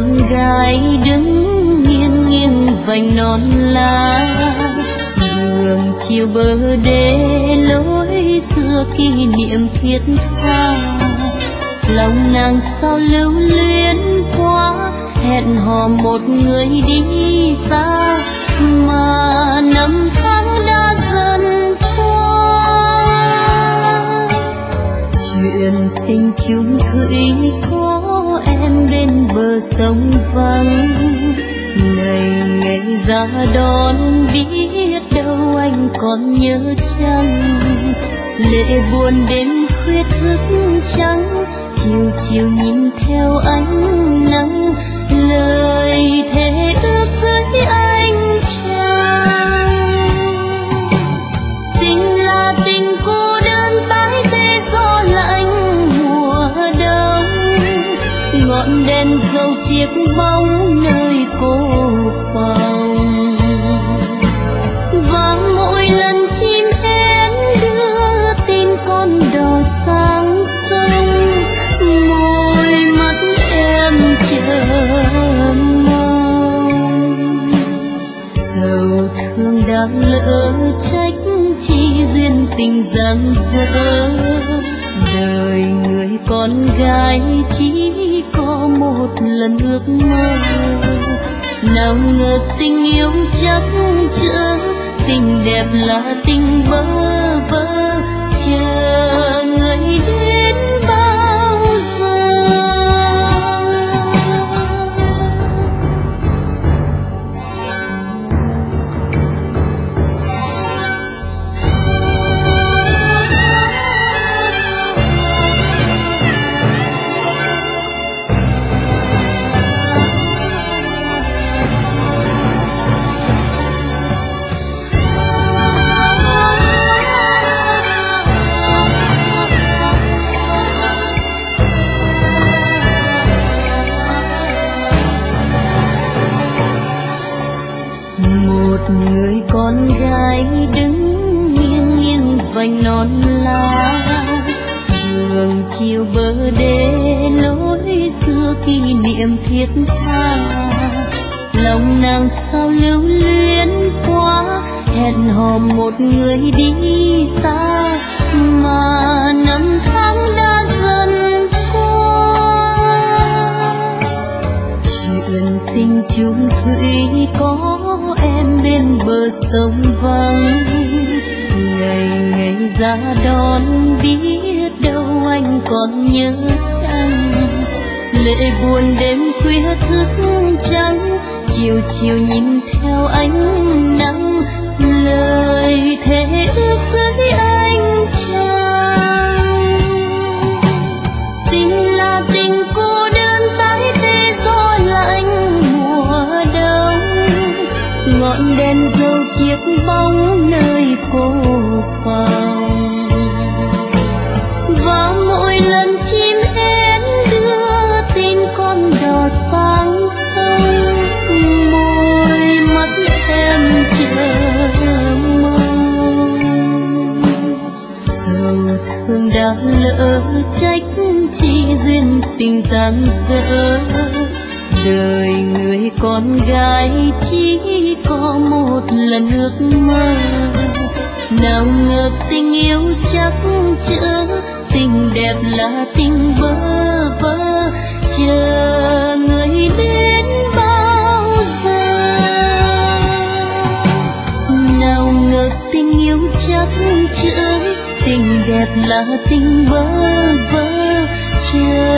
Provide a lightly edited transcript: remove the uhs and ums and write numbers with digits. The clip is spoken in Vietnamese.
con gái đứng nghiêng nghiêng vành non lá, đường chiều bờ đê lối xưa kỷ niệm thiết tha. Lòng nàng sao lưu luyến quá, hẹn hò một người đi xa, mà năm tháng đã dần qua. Chuyện tình chung thủy có em bên bờ sông vắng, ngày ngày ra đón biết đâu anh còn nhớ chăng. Lệ buồn đêm khuya thức trắng, chiều chiều nhìn theo ánh nắng, lời thề ước với anh chàng. Tình là tình cô đơn tái tê gió lạnh mùa đông, ngọn đèn dầu chiếc bóng nơi cô phòng. Và mỗi lần chim én đưa tin con đò sang sông, môi mắt em chờ mong. Sầu thương đã lỡ trách chi duyên tình giang dở, đời người con gái chỉ có một lần ước mơ. Nào ngờ tình yêu chắc chở, tình đẹp là tình bơ vơ, chờ người đến bao giờ. Người con gái đứng nghiêng nghiêng vành non lá, đường chiều bờ đê lối xưa kỷ niệm thiết tha. Lòng nàng sao lưu luyến quá, hẹn hò một người đi xa, mà năm tháng đã dần qua. Chuyện tình chung thủy có em bên bờ sông vắng, ngày ngày ra đón biết đâu anh còn nhớ chăng. Lệ buồn đêm khuya thức trắng, chiều chiều nhìn theo ánh nắng, lời thề ước với anh chàng. Tình là tình cô đơn tái tê gió lạnh mùa đông, ngọn đèn dầu chiếc bóng nơi cô phòng. Và mỗi lần chim én đưa tin con đò sang sông, môi mắt em chờ mong. Sầu thương đã lỡ trách chi duyên tình giang dở, đời người con gái chỉ có một lần ước mơ. Nào ngờ tình yêu chắc chở, tình đẹp là tình bơ vơ, chờ người đến bao giờ. Nào ngờ tình yêu chắc chở, tình đẹp là tình bơ vơ, chờ